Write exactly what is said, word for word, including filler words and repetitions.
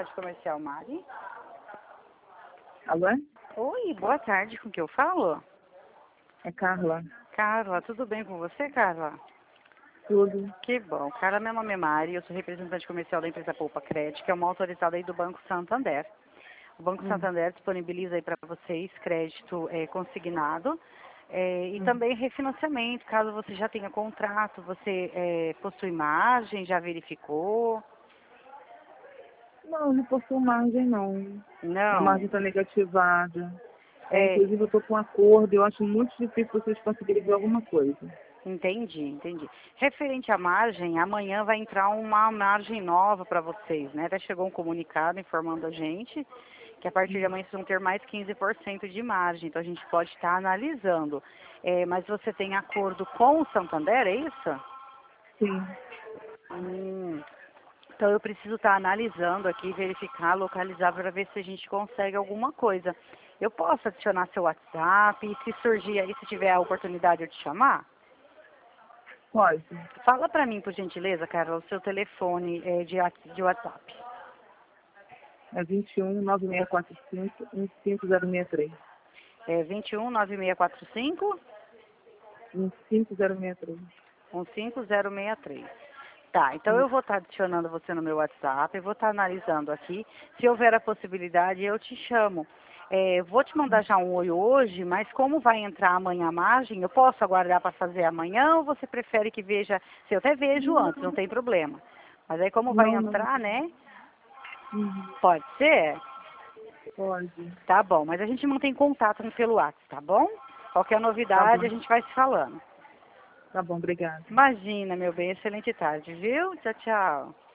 representante comercial Mari. Alô? Oi, boa tarde, com que eu falo? É Carla. Carla, tudo bem com você, Carla? Tudo. Que bom. Carla, meu nome é Mari, eu sou representante comercial da empresa Poupa Crédito, que é uma autorizada aí do Banco Santander. O Banco Hum. Santander disponibiliza aí para vocês crédito é, consignado é, e Hum. também refinanciamento, caso você já tenha contrato, você é, possui margem, já verificou? Não, não possuo margem, não. A Não. margem está negativada. É, É, inclusive, eu estou com um acordo. Eu acho muito difícil vocês conseguirem ver alguma coisa. entendi, entendi. Referente à margem, amanhã vai entrar uma margem nova para vocês, né? Até chegou um comunicado informando a gente que a partir de amanhã vocês vão ter mais quinze por cento de margem, então a gente pode estar analisando. É, mas você tem acordo com o Santander, é isso? Sim. Hum, então eu preciso estar analisando aqui, verificar, localizar para ver se a gente consegue alguma coisa. Eu posso adicionar seu WhatsApp e se surgir aí, se tiver a oportunidade, eu te chamar? Pode. Fala para mim, por gentileza, Carla, o seu telefone é, de, wa- de WhatsApp. É vinte e um, nove seis quatro cinco, um cinco zero seis três. É vinte e um, nove seis quatro cinco, um cinco zero seis três. um cinco zero seis três. Tá, então Isso. eu vou estar adicionando você no meu WhatsApp, eu vou estar analisando aqui. Se houver a possibilidade, eu te chamo. É, vou te mandar já um oi hoje, mas como vai entrar amanhã a margem, eu posso aguardar para fazer amanhã ou você prefere que veja, se eu até vejo antes, não tem problema. Mas aí como vai Não, não. entrar, né? Uhum. Pode ser? Pode. Tá bom, mas a gente mantém contato pelo WhatsApp, tá bom? Qualquer Tá novidade bom. a gente vai se falando. Tá bom, obrigada. Imagina, meu bem, excelente tarde, viu? Tchau, tchau.